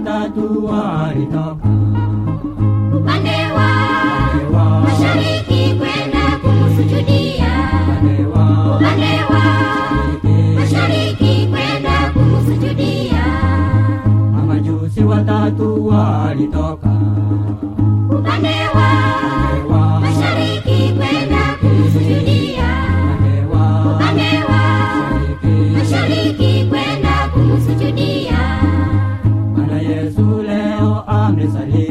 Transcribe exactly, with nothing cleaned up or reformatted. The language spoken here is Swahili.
watatu walitoka upande wa mashariki kwenda kumsujudia, upande wa upande wa mashariki kwenda kumsujudia. Mamajusi watatu walitoka upande wa mashariki kwenda kumsujudia, upande wa mashariki kwenda kumsujudia. Bwana Yesu leo amesali